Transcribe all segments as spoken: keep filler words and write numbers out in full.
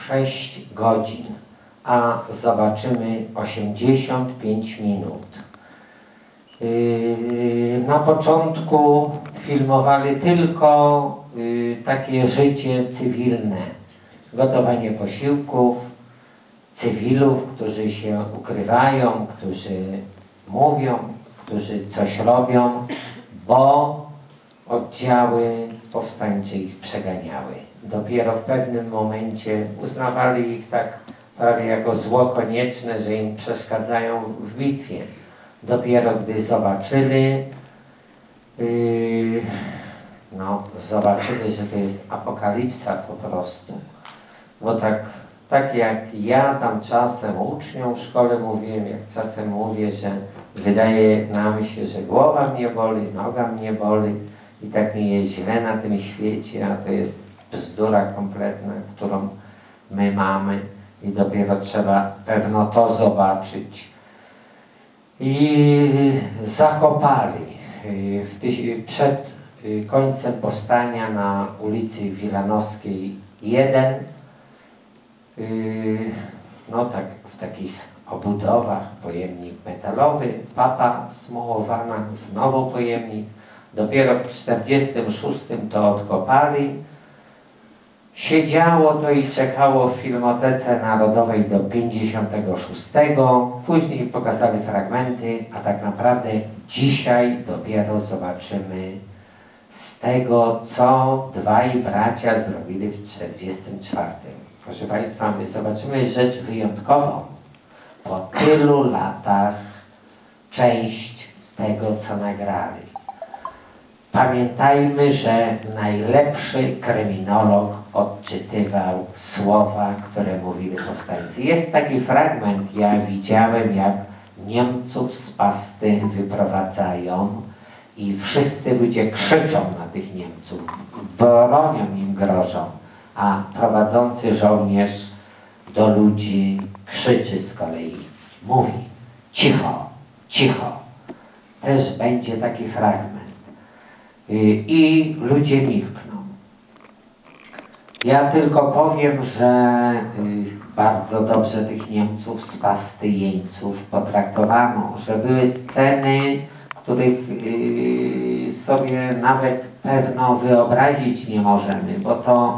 sześć godzin, a zobaczymy osiemdziesiąt pięć minut. Yy, na początku filmowali tylko yy, takie życie cywilne, gotowanie posiłków, cywilów, którzy się ukrywają, którzy mówią, którzy coś robią, bo oddziały powstańcze ich przeganiały. Dopiero w pewnym momencie uznawali ich tak prawie jako zło konieczne, że im przeszkadzają w bitwie. Dopiero gdy zobaczyli, yy, no, zobaczyli, że to jest apokalipsa po prostu. Bo tak, tak jak ja tam czasem uczniom w szkole mówiłem, jak czasem mówię, że wydaje nam się, że głowa mnie boli, noga mnie boli i tak mi jest źle na tym świecie, a to jest bzdura kompletna, którą my mamy i dopiero trzeba pewno to zobaczyć. I zakopali w tyś, przed końcem powstania na ulicy Wilanowskiej jeden, no tak w takich obudowach, pojemnik metalowy, papa smołowana, znowu pojemnik. Dopiero w czterdziestym szóstym to odkopali. Siedziało to i czekało w Filmotece Narodowej do pięćdziesiątego szóstego. Później pokazali fragmenty, a tak naprawdę dzisiaj dopiero zobaczymy z tego, co dwaj bracia zrobili w czterdziestym czwartym. Proszę Państwa, my zobaczymy rzecz wyjątkową. Po tylu latach część tego, co nagrali. Pamiętajmy, że najlepszy kryminolog odczytywał słowa, które mówili powstańcy. Jest taki fragment, ja widziałem, jak Niemców z pasty wyprowadzają i wszyscy ludzie krzyczą na tych Niemców, bronią im, grożą, a prowadzący żołnierz do ludzi krzyczy z kolei, mówi cicho, cicho. Też będzie taki fragment. I ludzie milkną. Ja tylko powiem, że bardzo dobrze tych Niemców z pasty jeńców potraktowano, że były sceny, których sobie nawet pewno wyobrazić nie możemy, bo to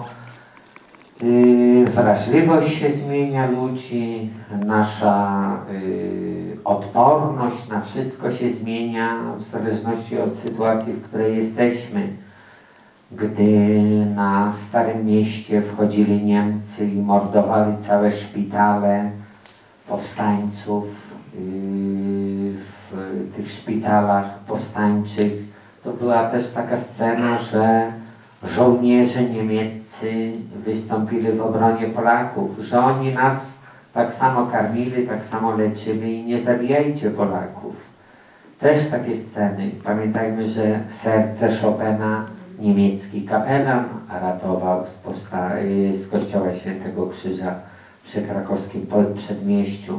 wrażliwość się zmienia ludzi, nasza odporność na wszystko się zmienia w zależności od sytuacji, w której jesteśmy. Gdy na Starym Mieście wchodzili Niemcy i mordowali całe szpitale powstańców, w tych szpitalach powstańczych, to była też taka scena, że żołnierze niemieccy wystąpili w obronie Polaków, że oni nas tak samo karmili, tak samo leczyli i nie zabijajcie Polaków. Też takie sceny. Pamiętajmy, że serce Chopina niemiecki kapelan ratował z, z kościoła Świętego Krzyża przy krakowskim przedmieściu.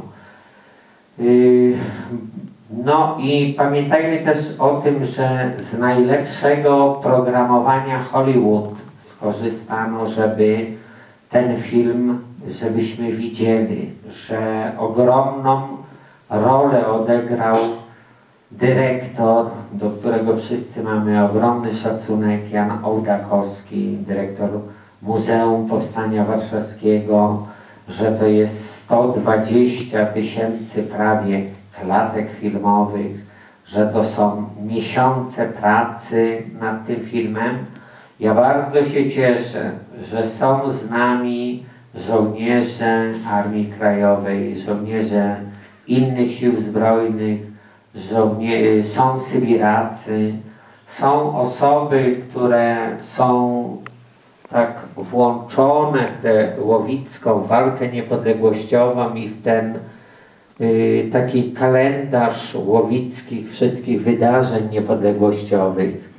No i pamiętajmy też o tym, że z najlepszego programowania Hollywood skorzystano, żeby ten film, żebyśmy widzieli, że ogromną rolę odegrał dyrektor, do którego wszyscy mamy ogromny szacunek, Jan Ołdakowski, dyrektor Muzeum Powstania Warszawskiego, że to jest sto dwadzieścia tysięcy prawie klatek filmowych, że to są miesiące pracy nad tym filmem. Ja bardzo się cieszę, że są z nami żołnierze Armii Krajowej, żołnierze innych sił zbrojnych, żołnierze, są Sybiracy, są osoby, które są tak włączone w tę łowicką walkę niepodległościową i w ten y, taki kalendarz łowickich wszystkich wydarzeń niepodległościowych.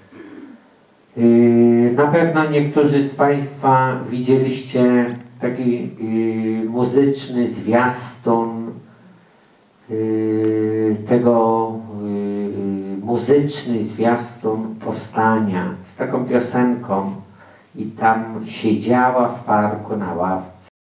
Y, na pewno niektórzy z Państwa widzieliście taki y, muzyczny zwiastun y, tego y, muzyczny zwiastun powstania z taką piosenką. I tam siedziała w parku na ławce